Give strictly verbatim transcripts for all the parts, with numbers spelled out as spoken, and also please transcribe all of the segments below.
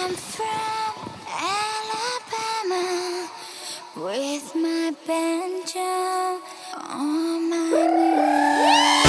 I'm from Alabama with my banjo on my knee.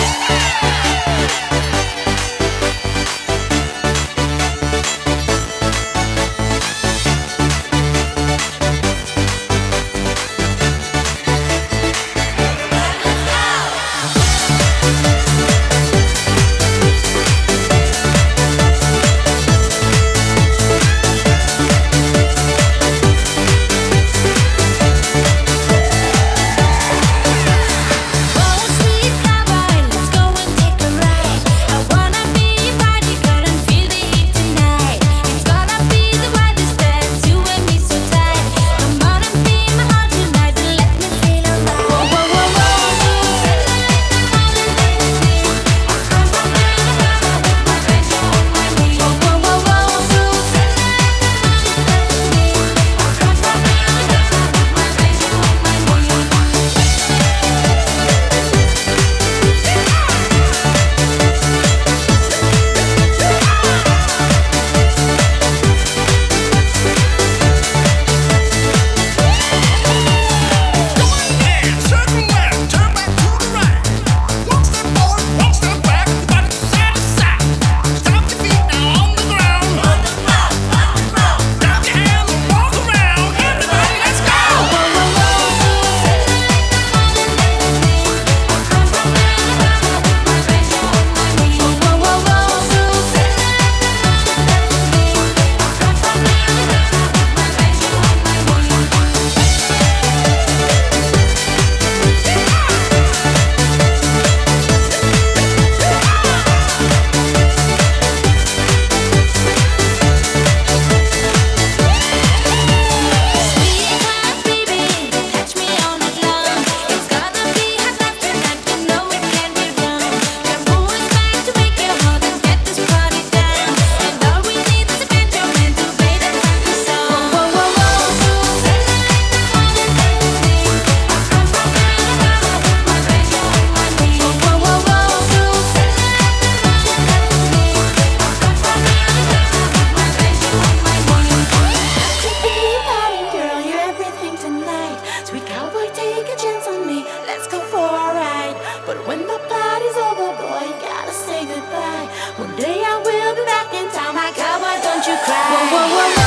But when the party's over, boy, you gotta say goodbye. One day I will be back in town, my cowboy, don't you cry. Whoa, whoa, whoa.